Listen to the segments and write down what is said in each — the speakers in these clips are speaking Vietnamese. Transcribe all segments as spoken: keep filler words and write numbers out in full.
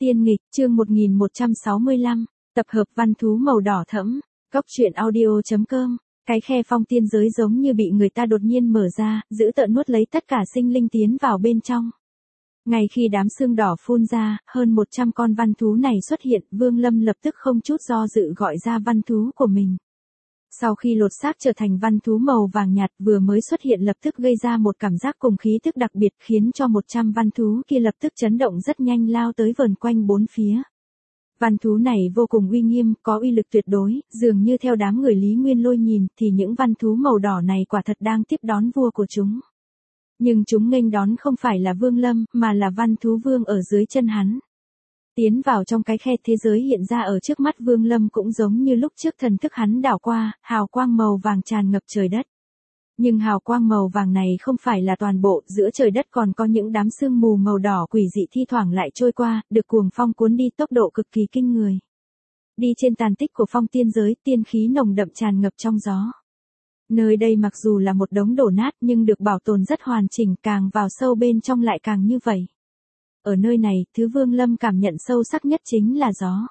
Tiên nghịch, chương một nghìn một trăm sáu mươi lăm, tập hợp văn thú màu đỏ thẫm, cốc truyện audio chấm com. Cái khe phong tiên giới giống như bị người ta đột nhiên mở ra, giữ tợn nuốt lấy tất cả sinh linh tiến vào bên trong. Ngay khi đám xương đỏ phun ra, hơn một trăm con văn thú này xuất hiện, Vương Lâm lập tức không chút do dự gọi ra văn thú của mình. Sau khi lột xác trở thành văn thú màu vàng nhạt vừa mới xuất hiện lập tức gây ra một cảm giác cùng khí tức đặc biệt khiến cho một trăm văn thú kia lập tức chấn động rất nhanh lao tới vờn quanh bốn phía. Văn thú này vô cùng uy nghiêm, có uy lực tuyệt đối, dường như theo đám người Lý Nguyên Lôi nhìn thì những văn thú màu đỏ này quả thật đang tiếp đón vua của chúng. Nhưng chúng nghênh đón không phải là Vương Lâm mà là văn thú vương ở dưới chân hắn. Tiến vào trong cái khe thế giới hiện ra ở trước mắt Vương Lâm cũng giống như lúc trước thần thức hắn đảo qua, hào quang màu vàng tràn ngập trời đất. Nhưng hào quang màu vàng này không phải là toàn bộ, giữa trời đất còn có những đám sương mù màu đỏ quỷ dị thi thoảng lại trôi qua, được cuồng phong cuốn đi tốc độ cực kỳ kinh người. Đi trên tàn tích của phong tiên giới, tiên khí nồng đậm tràn ngập trong gió. Nơi đây mặc dù là một đống đổ nát nhưng được bảo tồn rất hoàn chỉnh, càng vào sâu bên trong lại càng như vậy. Ở nơi này, thứ Vương Lâm cảm nhận sâu sắc nhất chính là gió.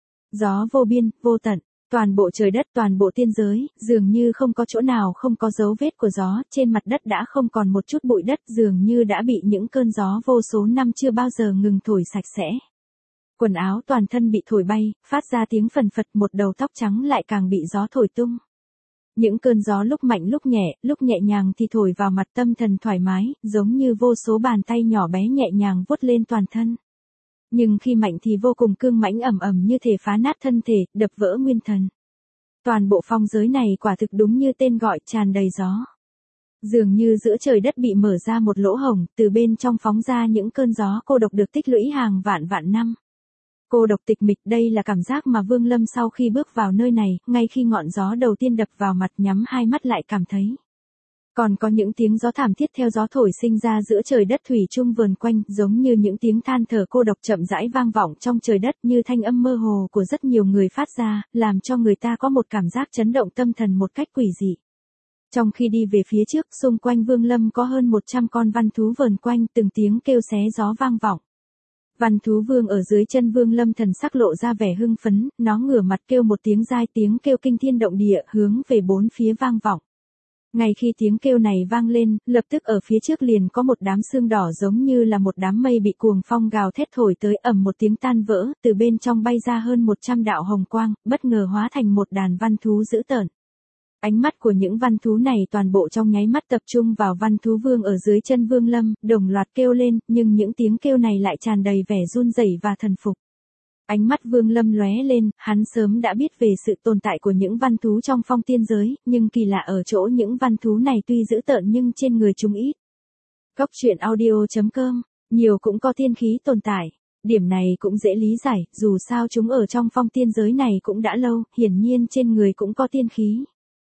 Gió vô biên, vô tận, toàn bộ trời đất, toàn bộ tiên giới, dường như không có chỗ nào không có dấu vết của gió, trên mặt đất đã không còn một chút bụi đất, dường như đã bị những cơn gió vô số năm chưa bao giờ ngừng thổi sạch sẽ. Quần áo toàn thân bị thổi bay, phát ra tiếng phần phật, một đầu tóc trắng lại càng bị gió thổi tung. Những cơn gió lúc mạnh lúc nhẹ, lúc nhẹ nhàng thì thổi vào mặt, tâm thần thoải mái, giống như vô số bàn tay nhỏ bé nhẹ nhàng vuốt lên toàn thân. Nhưng khi mạnh thì vô cùng cương mãnh, ầm ầm như thể phá nát thân thể, đập vỡ nguyên thần. Toàn bộ phong giới này quả thực đúng như tên gọi, tràn đầy gió. Dường như giữa trời đất bị mở ra một lỗ hổng, từ bên trong phóng ra những cơn gió cô độc được tích lũy hàng vạn vạn năm. Cô độc tịch mịch, đây là cảm giác mà Vương Lâm sau khi bước vào nơi này, ngay khi ngọn gió đầu tiên đập vào mặt nhắm hai mắt lại cảm thấy. Còn có những tiếng gió thảm thiết theo gió thổi sinh ra giữa trời đất thủy chung vờn quanh, giống như những tiếng than thở cô độc chậm rãi vang vọng trong trời đất, như thanh âm mơ hồ của rất nhiều người phát ra, làm cho người ta có một cảm giác chấn động tâm thần một cách quỷ dị. Trong khi đi về phía trước, xung quanh Vương Lâm có hơn một trăm con văn thú vờn quanh, từng tiếng kêu xé gió vang vọng. Văn thú vương ở dưới chân Vương Lâm thần sắc lộ ra vẻ hưng phấn, nó ngửa mặt kêu một tiếng dai, tiếng kêu kinh thiên động địa, hướng về bốn phía vang vọng. Ngay khi tiếng kêu này vang lên, lập tức ở phía trước liền có một đám sương đỏ giống như là một đám mây bị cuồng phong gào thét thổi tới, ầm một tiếng tan vỡ, từ bên trong bay ra hơn một trăm đạo hồng quang, bất ngờ hóa thành một đàn văn thú dữ tợn. Ánh mắt của những văn thú này toàn bộ trong nháy mắt tập trung vào văn thú vương ở dưới chân Vương Lâm, đồng loạt kêu lên, nhưng những tiếng kêu này lại tràn đầy vẻ run rẩy và thần phục. Ánh mắt Vương Lâm lóe lên, hắn sớm đã biết về sự tồn tại của những văn thú trong phong tiên giới, nhưng kỳ lạ ở chỗ những văn thú này tuy dữ tợn nhưng trên người chúng ít. Cốc truyện audio chấm com, nhiều cũng có tiên khí tồn tại. Điểm này cũng dễ lý giải, dù sao chúng ở trong phong tiên giới này cũng đã lâu, hiển nhiên trên người cũng có tiên khí.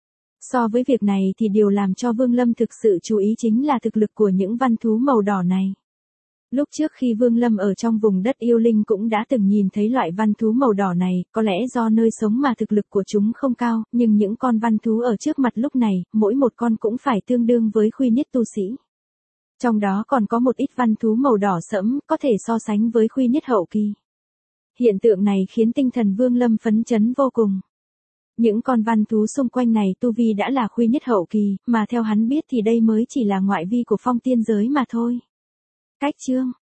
So với việc này thì điều làm cho Vương Lâm thực sự chú ý chính là thực lực của những văn thú màu đỏ này. Lúc trước khi Vương Lâm ở trong vùng đất yêu linh cũng đã từng nhìn thấy loại văn thú màu đỏ này, có lẽ do nơi sống mà thực lực của chúng không cao, nhưng những con văn thú ở trước mặt lúc này, mỗi một con cũng phải tương đương với khuy niết tu sĩ. Trong đó còn có một ít văn thú màu đỏ sẫm, có thể so sánh với khuy niết hậu kỳ. Hiện tượng này khiến tinh thần Vương Lâm phấn chấn vô cùng. Những con văn thú xung quanh này tu vi đã là khuy niết hậu kỳ, mà theo hắn biết thì đây mới chỉ là ngoại vi của phong tiên giới mà thôi. Cách chương